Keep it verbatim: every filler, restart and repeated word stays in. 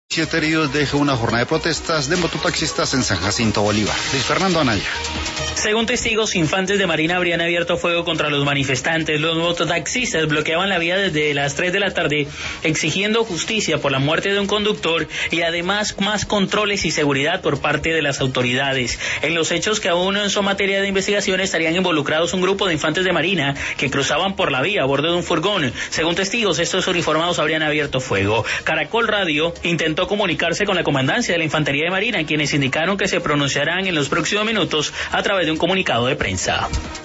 Siete heridos deja una jornada de protestas de mototaxistas en San Jacinto, Bolívar. Luis Fernando Anaya. Según testigos, infantes de Marina habrían abierto fuego contra los manifestantes. Los mototaxistas bloqueaban la vía desde las tres de la tarde, exigiendo justicia por la muerte de un conductor y además más controles y seguridad por parte de las autoridades. En los hechos, que aún son materia de investigación, estarían involucrados un grupo de infantes de Marina que cruzaban por la vía a bordo de un furgón. Según testigos, estos uniformados habrían abierto fuego. Caracol Radio intentó comunicarse con la comandancia de la Infantería de Marina, quienes indicaron que se pronunciarán en los próximos minutos a través de un comunicado de prensa.